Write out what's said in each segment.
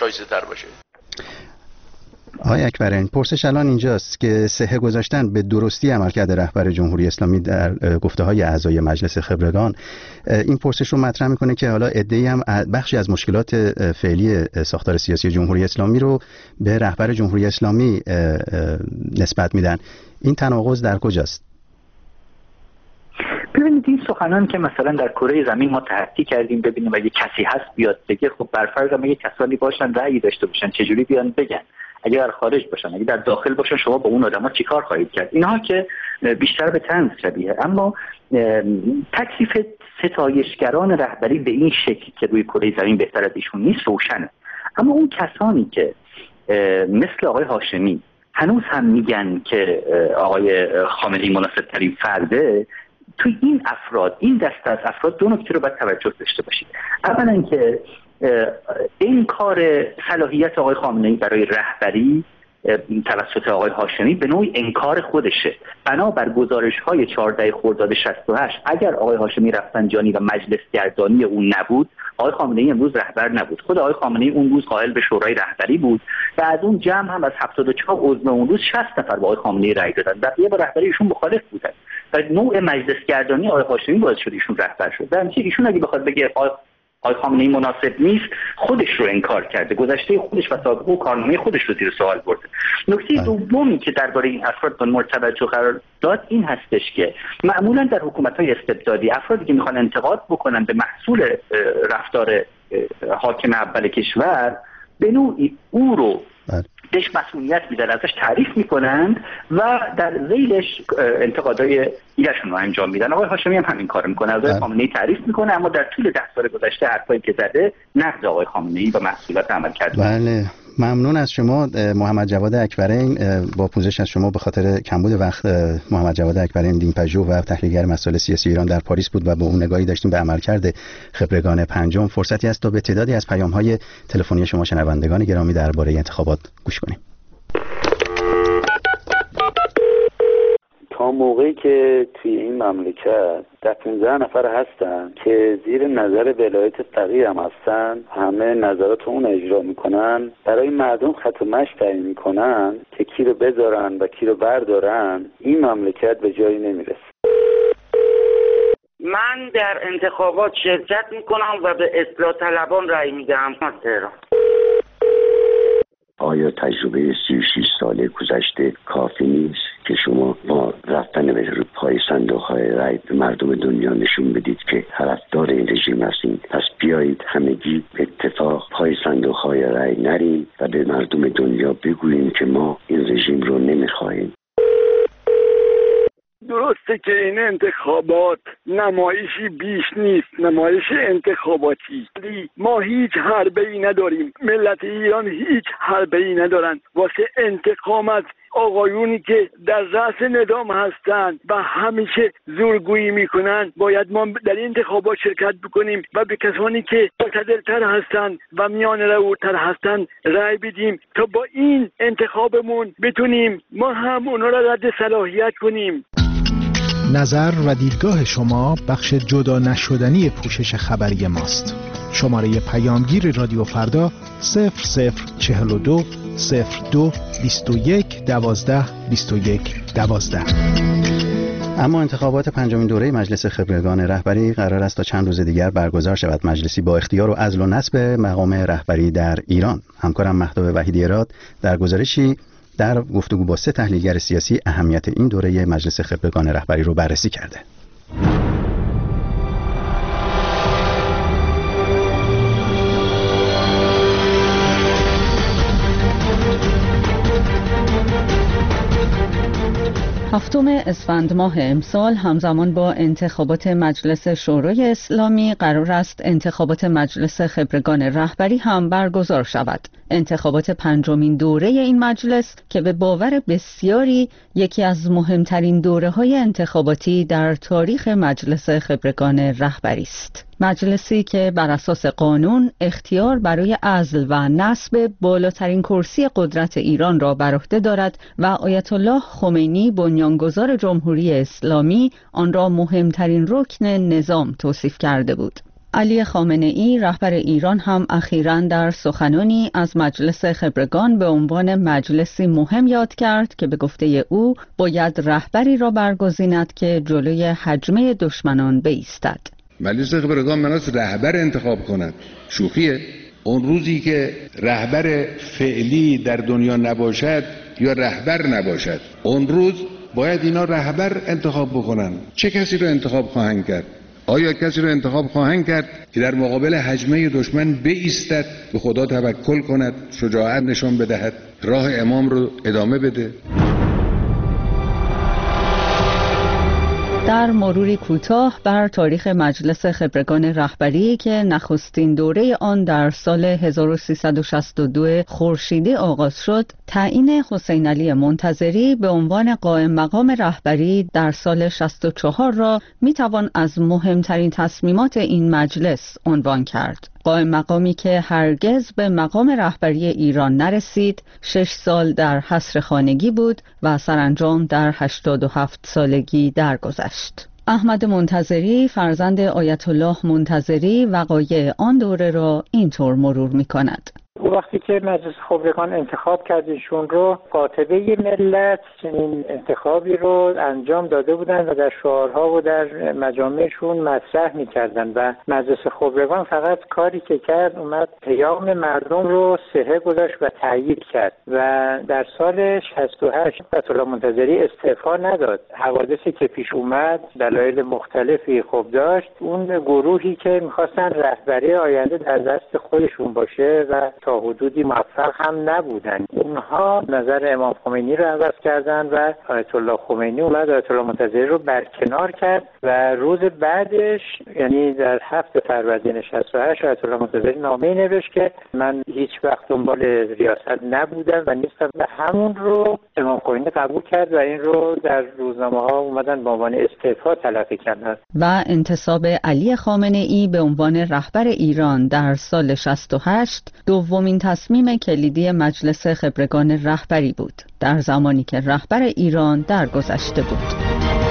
شایسته تر باشه. آقای اکبرین، پرسش الان اینجاست که صحه گذاشتن به درستی عملکرد رهبر جمهوری اسلامی در گفته‌های اعضای مجلس خبرگان این پرسش رو مطرح میکنه که حالا عده‌ای هم بخشی از مشکلات فعلی ساختار سیاسی جمهوری اسلامی رو به رهبر جمهوری اسلامی نسبت میدن. این تناقض در کجاست؟ ببینید این سخنان که مثلا در کره زمین ما تحقیق کردیم ببینیم اگه کسی هست بیاد بگه، خب برفرض اگه کسانی باشن رأی داشته باشن چجوری بیان بگن؟ اگه در خارج باشن، اگه در داخل باشن، شما با اون آدما چیکار خواهید کرد؟ اینها که بیشتر به طنز شبیه. اما تکلیف ستایشگران رهبری به این شکل که روی کره زمین بهتر از ایشون نیست روشنه. اما اون کسانی که مثل آقای هاشمی هنوز هم میگن که آقای خامنه‌ای مناسب ترین فرده، توی این افراد، این دسته از افراد دو نکته رو باید توجه داشته باشید. اولا که این کار صلاحیت آقای خامنه‌ای برای رهبری توسط آقای هاشمی به نوعی انکار خودشه. بنابر گزارش‌های 14 خرداد 68 اگر آقای هاشمی رفسنجانی و مجلس گردانی اون نبود، آقای خامنه‌ای امروز رهبر نبود. خود آقای خامنه‌ای اون روز قائل به شورای رهبری بود و از اون جمع هم از 74 عضو اون روز 60 نفر با آقای خامنه‌ای رأی دادن. بقیه با رهبری ایشون مخالف بودن. و نوع مجلس گردانی آقای هاشمی باعث شد ایشون رهبر شد. در نتیجه ایشون اگه بخواد بگه آقای خامنه‌ای مناسب نیست، خودش رو انکار کرده، گذشته خودش و سابقه و کارنامه خودش رو زیر سوال برده. نکته دومی که درباره این افراد مورد توجه قرار داد این هستش که معمولا در حکومت‌های استبدادی افرادی که میخوان انتقاد بکنن به محصول رفتار حاکم اول کشور، به نوعی او رو بهش مسئولیت میدن، ازش تعریف میکنند و در ذیلش انتقادهای ایشون رو انجام میدن. آقای هاشمی هم همین کارو میکنه، از آقای خامنه‌ای تعریف میکنه، اما در طول 10 سال گذشته حرفایی که زده نقد آقای خامنه‌ای و محصولات عمل کرده. بله، ممنون از شما محمد جواد اکبرین. با پوزش از شما به خاطر کمبود وقت، محمد جواد اکبرین دینپژوه و تحلیلگر مسائل سیاسی ایران در پاریس بود و با اون نگاهی داشتیم به عملکرد خبرگان پنجم. فرصتی است تا به تعدادی از پیام‌های تلفنی شما شنوندگان گرامی درباره انتخابات گوش کنیم. تا موقعی که توی این مملکت 15 نفر هستن که زیر نظر ولایت فقیه هم هستن، همه نظرات اون اجرا میکنن، برای مردم خط و مشی تعیین میکنن که کی رو بذارن و کی رو بردارن، این مملکت به جایی نمیرسه. من در انتخابات شرکت میکنم و به اصلاح طلبان رأی میدم. آیا تجربه 36 ساله گذشته کافی نیست که شما با رفتن به پای صندوق‌های رای به مردم دنیا نشون بدید که طرفدار این رژیم هستید؟ پس بیایید همگی به اتفاق پای صندوق‌های رای نریم و به مردم دنیا بگوییم که ما این رژیم رو نمی‌خواهیم. درسته که این انتخابات نمایشی بیش نیست، نمایش انتخاباتی. ما هیچ حربه‌ای نداریم، ملت ایران هیچ حربه‌ای ندارن واسه انتقام از آقایونی که در رأس نظام هستند و همیشه زورگویی میکنن. باید ما در این انتخابات شرکت بکنیم و به کسانی که معتدل‌تر هستند و میان روتر هستند رأی بدیم تا با این انتخابمون بتونیم ما هم اونا را رد صلاحیت کنیم. نظر و دیدگاه شما بخش جدا نشدنی پوشش خبری ماست. شماره پیامگیر رادیو فردا 0042 02 21 12 21 12. اما انتخابات پنجمین دوره مجلس خبرگان رهبری قرار است تا چند روز دیگر برگزار شود. مجلسی با اختیار و عزل و نصب مقام رهبری در ایران. همکارم مهتاب وحیدی‌راد در گزارشی در گفتگو با 3 تحلیلگر سیاسی اهمیت این دوره مجلس خبرگان رهبری رو بررسی کرده. هفتم اسفند ماه امسال همزمان با انتخابات مجلس شورای اسلامی قرار است انتخابات مجلس خبرگان رهبری هم برگزار شود. انتخابات پنجمین دوره این مجلس که به باور بسیاری یکی از مهمترین دوره‌های انتخاباتی در تاریخ مجلس خبرگان رهبری است. مجلسی که بر اساس قانون اختیار برای عزل و نصب بالاترین کرسی قدرت ایران را بر عهده دارد و آیت الله خمینی بنیانگذار جمهوری اسلامی آن را مهمترین رکن نظام توصیف کرده بود. علی خامنه‌ای رهبر ایران هم اخیراً در سخنانی از مجلس خبرگان به عنوان مجلسی مهم یاد کرد که به گفته او باید رهبری را برگزیند که جلوی هجمه دشمنان بایستد. مجلس خبرگان مناسب رهبر انتخاب کند. شوخیه؟ اون روزی که رهبر فعلی در دنیا نباشد یا رهبر نباشد، اون روز باید اینا رهبر انتخاب بکنن. چه کسی رو انتخاب خواهند کرد؟ آیا کسی رو انتخاب خواهند کرد که در مقابل هجمه دشمن بایستد، به خدا توکل کند، شجاعت نشان بدهد، راه امام رو ادامه بده؟ در مروری کوتاه بر تاریخ مجلس خبرگان رهبری که نخستین دوره آن در سال 1362 خورشیدی آغاز شد، تعیین حسین علی منتظری به عنوان قائم مقام رهبری در سال 64 را میتوان از مهمترین تصمیمات این مجلس عنوان کرد. قائم مقامی که هرگز به مقام رهبری ایران نرسید، 6 سال در حصر خانگی بود و سرانجام در 87 سالگی درگذشت. احمد منتظری فرزند آیت الله منتظری وقایع آن دوره را اینطور مرور می‌کند. وقتی که مجلس خبرگان انتخاب کرد ایشون رو، قاطبه ملت چنین انتخابی رو انجام داده بودن و در شعارها و در مجامعشون مطرح می‌کردن و مجلس خبرگان فقط کاری که کرد اومد پیام مردم رو صحه گذاشت و تأیید کرد و در سال 68 آیت الله منتظری استعفا نداد. حوادثی که پیش اومد دلایل مختلفی خب داشت. اون گروهی که می‌خواستن رهبری آینده در دست خودشون باشه و تا حدودی موفق هم نبودن، اونها نظر امام خمینی رو عوض کردن و آیت الله خمینی اومد آیت الله منتظری رو برکنار کرد و روز بعدش، یعنی در 7 فروردین 68 آیت الله منتظری نامه‌ای نوشت که من هیچ وقت دنبال ریاست نبودم و نیستم و همون رو امام خمینی قبول کرد و این رو در روزنامه‌ها اومدن به عنوان استعفا تلقی کردن. و انتصاب علی خامنه‌ای به عنوان رهبر ایران در سال 68 دومین تصمیم کلیدی مجلس خبرگان رهبری بود در زمانی که رهبر ایران درگذشته بود.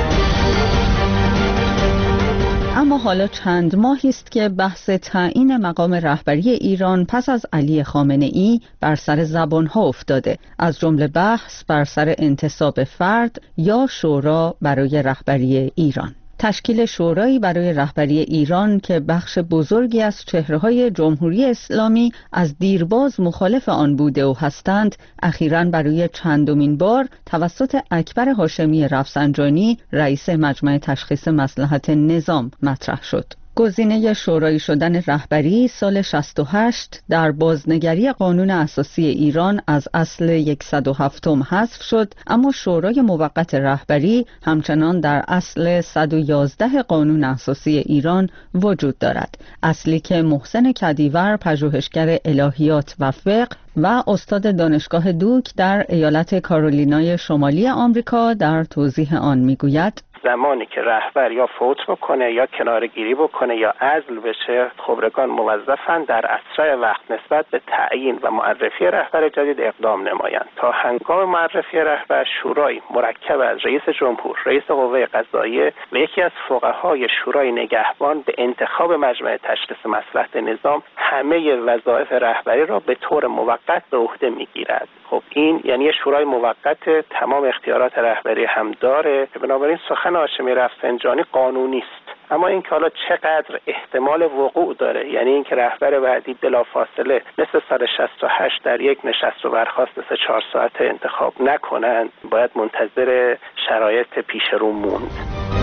اما حالا چند ماهی است که بحث تعیین مقام رهبری ایران پس از علی خامنه‌ای بر سر زبان‌ها افتاده، از جمله بحث بر سر انتصاب فرد یا شورا برای رهبری ایران. تشکیل شورایی برای رهبری ایران که بخش بزرگی از چهره‌های جمهوری اسلامی از دیرباز مخالف آن بوده و هستند، اخیراً برای چندمین بار توسط اکبر هاشمی رفسنجانی رئیس مجمع تشخیص مصلحت نظام مطرح شد. گزینه شورایی شدن رهبری سال 68 در بازنگری قانون اساسی ایران از اصل 107 حذف شد، اما شورای موقت رهبری همچنان در اصل 111 قانون اساسی ایران وجود دارد، اصلی که محسن کدیور پژوهشگر الهیات و فقه و استاد دانشگاه دوک در ایالت کارولینای شمالی آمریکا در توضیح آن میگوید: زمانی که رهبر یا فوت بکنه یا کناره‌گیری بکنه یا عزل بشه، خبرگان موظفند در اسرع وقت نسبت به تعیین و معرفی رهبر جدید اقدام نمایند. تا هنگام معرفی رهبر، شورای مرکب از رئیس جمهور، رئیس قوه قضاییه و یکی از فقهای شورای نگهبان به انتخاب مجمع تشخیص مصلحت نظام همه وظایف رهبری را به طور موقت به عهده میگیرد. خب این یعنی شورای موقت تمام اختیارات رهبری هم داره، بنابراین سخن هاشمی رفسنجانی قانونی است. اما این که حالا چقدر احتمال وقوع داره، یعنی اینکه رهبر بعدی بلافاصله مثل سال 68 در یک نشست و برخاست 3-4 ساعت انتخاب نکنند، باید منتظر شرایط پیش رو موند.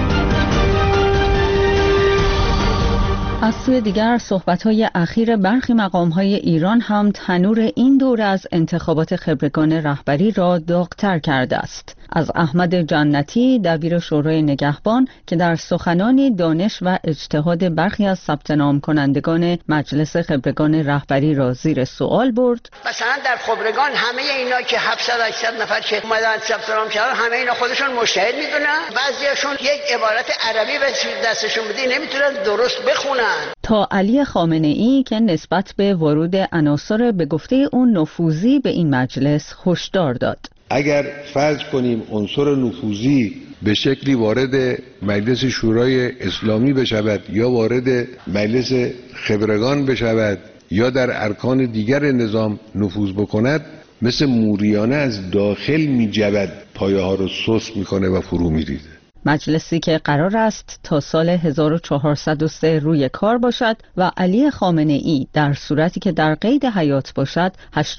از سوی دیگر صحبت‌های اخیر برخی مقام‌های ایران هم تنور این دوره از انتخابات خبرگان رهبری را داغ‌تر کرده است. از احمد جنتی دبیر شورای نگهبان که در سخنانی دانش و اجتهاد برخی از ثبت نام کنندگان مجلس خبرگان رهبری را زیر سوال برد. مثلا در خبرگان همه اینا که 700-800 نفر که اومدن ثبت نام کردن، همه اینا خودشون مجتهد میدونن، بعضیاشون یک عبارت عربی به دستشون بده نمیتونن درست بخونن. تا علی خامنه‌ای که نسبت به ورود عناصر به گفته اون نفوذی به این مجلس هشدار داد. اگر فرض کنیم عنصر نفوذی به شکلی وارد مجلس شورای اسلامی بشود یا وارد مجلس خبرگان بشود یا در ارکان دیگر نظام نفوذ بکند، مثل موریانه از داخل می‌جود، پایه ها رو سست میکنه و فرو میریزه. مجلسی که قرار است تا سال 1403 روی کار باشد و علی خامنه‌ای در صورتی که در قید حیات باشد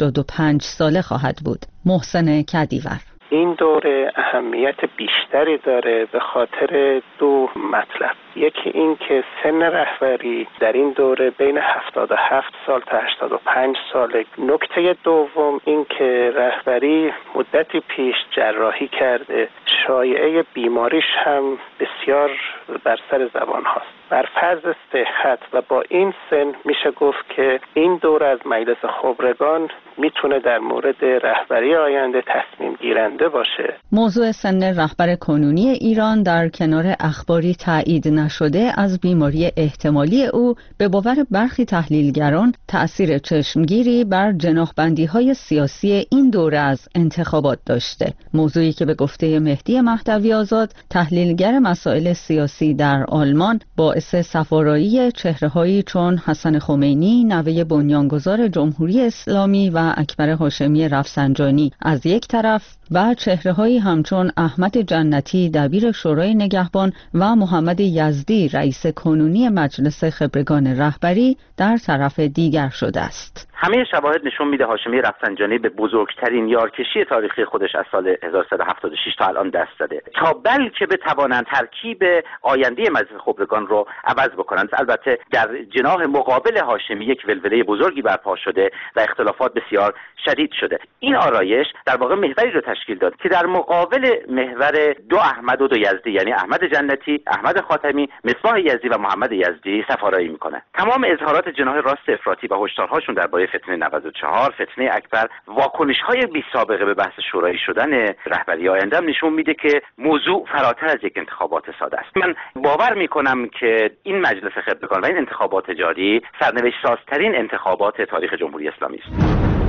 85 ساله خواهد بود. محسن کدیور: این دوره اهمیت بیشتری داره به خاطر دو مطلب. یکی این که سن رهبری در این دوره بین 77 سال تا 85 ساله. نکته دوم این که رهبری مدتی پیش جراحی کرده، شایعه بیماریش هم بسیار بر سر زبان هاست. بر فرض صحت و با این سن میشه گفت که این دوره از مجلس خبرگان میتونه در مورد رهبری آینده تصمیم گیرنده باشه. موضوع سن رهبر کنونی ایران در کنار اخباری تایید نشده از بیماری احتمالی او به باور برخی تحلیلگران تأثیر چشمگیری بر جناحبندی‌های سیاسی این دوره از انتخابات داشته. موضوعی که به گفته مهدی مهدوی آزاد، تحلیلگر مسائل سیاسی در آلمان، باعث سفارایی چهره‌هایی چون حسن خمینی نوه بنیانگذار جمهوری اسلامی و اکبر هاشمی رفسنجانی از یک طرف و چهره‌هایی همچون احمد جنتی دبیر شورای نگهبان و محمد یزدی رئیس کنونی مجلس خبرگان رهبری در طرف دیگر شده است. همه شواهد نشون میده هاشمی رفسنجانی به بزرگترین یارکشی تاریخی خودش از سال 1376 تا الان دست زده تا بلکه بتوانند ترکیب آینده مجلس خبرگان رو عوض بکنند. البته در جناح مقابل هاشمی یک ولوله بزرگی برپا شده و اختلافات بسیار شدید شده. این آرایش در واقع محوری رو تشکیل داد که در مقابل محور دو احمد و دو یزدی، یعنی احمد جنتی، احمد خاتمی، مصباح یزدی و محمد یزدی سفارایی میکنه. تمام اظهارات جناح راست افراطی و هشدارهاشون درباره فتنه 94، فتنه اکبر، واکنش‌های بی سابقه به بحث شورایی شدن رهبری آینده هم نشون میده که موضوع فراتر از یک انتخابات ساده است. من باور میکنم که این مجلس خبرگان و این انتخابات جاری سرنوشت سازترین انتخابات تاریخ جمهوری اسلامی است.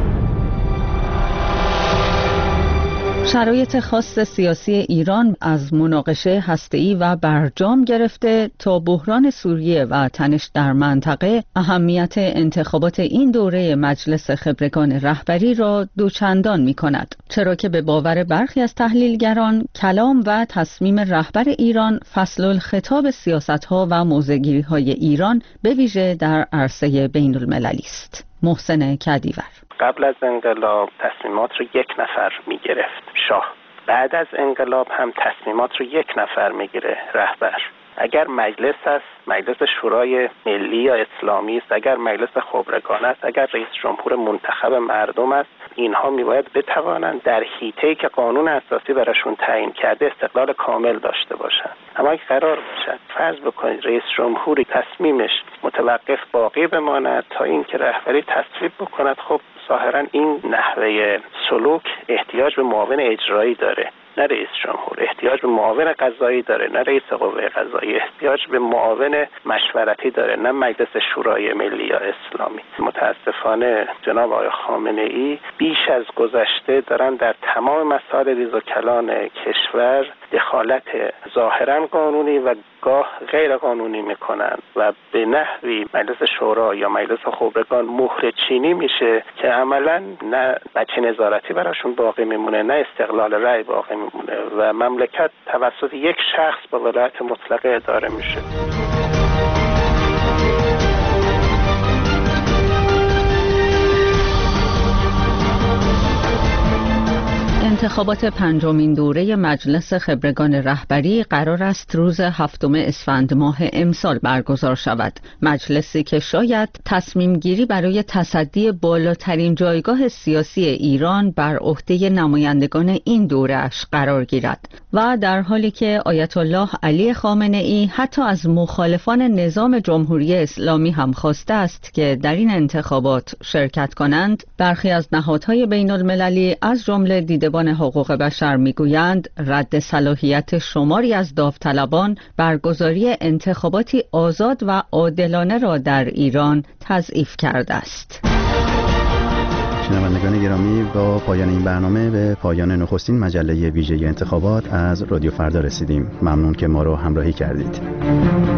شرایط خاص سیاسی ایران از مناقشه هسته‌ای و برجام گرفته تا بحران سوریه و تنش در منطقه اهمیت انتخابات این دوره مجلس خبرگان رهبری را دوچندان می‌کند، چرا که به باور برخی از تحلیلگران کلام و تصمیم رهبر ایران فصل الخطاب سیاست‌ها و موضع‌گیری‌های ایران به ویژه در عرصه بین‌المللی است. محسن کدیور: قبل از انقلاب تصمیمات رو یک نفر میگرفت، شاه. بعد از انقلاب هم تصمیمات رو یک نفر میگیره، رهبر. اگر مجلس است، مجلس شورای ملی یا اسلامی است، اگر مجلس خبرگان است، اگر رئیس جمهور منتخب مردم است، اینها میباید بتوانند در حیطه‌ای که قانون اساسی براشون تعیین کرده استقلال کامل داشته باشند. اما اگه قرار باشد فرض بکنید رئیس جمهوری تصمیمش متوقف باقی بماند تا اینکه رهبری تصویب بکند، خب ظاهرا این نحوه سلوک احتیاج به معاون اجرایی داره، نه رئیس جمهور. احتیاج به معاون قضایی داره، نه رئیس قوه قضاییه. احتیاج به معاون مشورتی داره، نه مجلس شورای ملی یا اسلامی. متاسفانه جناب آقای خامنه‌ای بیش از گذشته دارن در تمام مسائل ریز و کلان کشور دخالت ظاهرا قانونی و گاه غیر قانونی میکنن و به نحوی مجلس شورا یا مجلس خبرگان مهره چینی میشه که عملا نه بچه نظارتی براشون باقی میمونه، نه استقلال رأی باقی میمونه و مملکت توسط یک شخص با ولایت مطلقه اداره میشه. انتخابات پنجمین دوره مجلس خبرگان رهبری قرار است روز 7 اسفند ماه امسال برگزار شود. مجلسی که شاید تصمیم گیری برای تصدی بالاترین جایگاه سیاسی ایران بر عهده نمایندگان این دوره‌اش قرار گیرد و در حالی که آیت الله علی خامنه‌ای حتی از مخالفان نظام جمهوری اسلامی هم خواسته است که در این انتخابات شرکت کنند، برخی از نهادهای بین المللی از جمله دیدبان حقوق بشر میگویند رد صلاحیت شماری از داوطلبان برگزاری انتخاباتی آزاد و عادلانه را در ایران تضعیف کرده است. شنوندگان گرامی، با پایان این برنامه به پایان نخستین مجله ویژه انتخابات از رادیو فردا رسیدیم. ممنون که ما رو همراهی کردید.